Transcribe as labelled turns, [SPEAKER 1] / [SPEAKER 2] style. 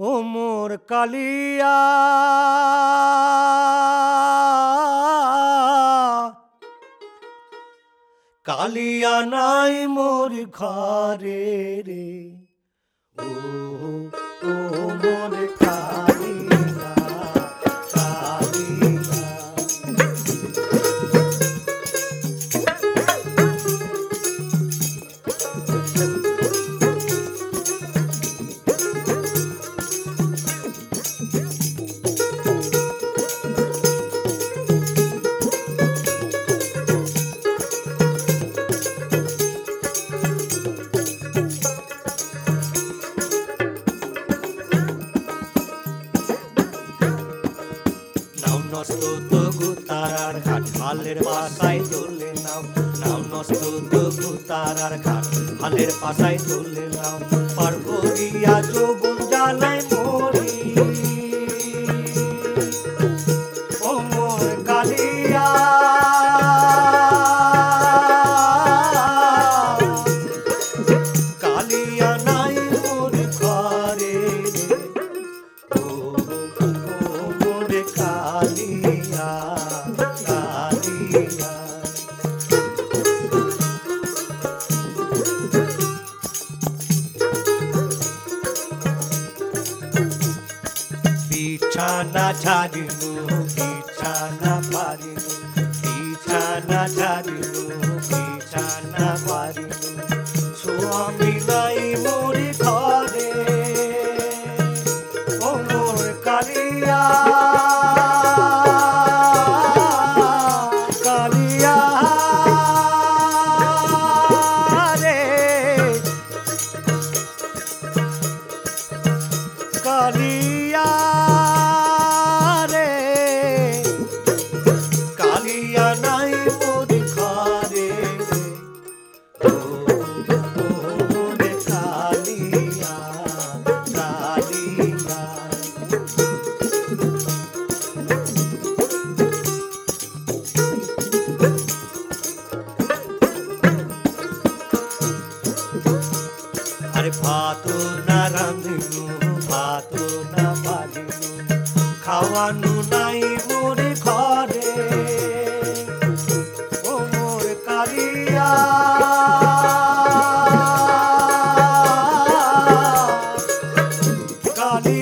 [SPEAKER 1] ও মোর কালিয়া কালিয়া নাই মোর ঘরে রে ও ও মোর কালিয়া কালিয়া নষ্ট তবু তারার ঘাট হালের পাশায় তুলে নাও নাও নষ্ট তবু তারার ঘাট হালের পাশায় তুলে নাও পার করিয়া যৌবন জ্বালায় মরি ও মোর কালিয়া কালিয়া নাই মোর ঘরে কালিয়া কালিয়া বিছানা ছাড়িনু বিছানা পারিনু বিছানা ছাড়িনু বিছানা পারিনু স্বামী নাই মোর ঘরে ও মোর কালিয়া কালিয়া রে কালিয়া রে কালিয়া নাই মোর ঘরে ও মোর কালিয়া কালিয়া আরে ভাত না রাঁধিনু ভাত না পারিনু খাওয়ানু নাই মোর ঘরে ও মোর কালিয়া কালিয়া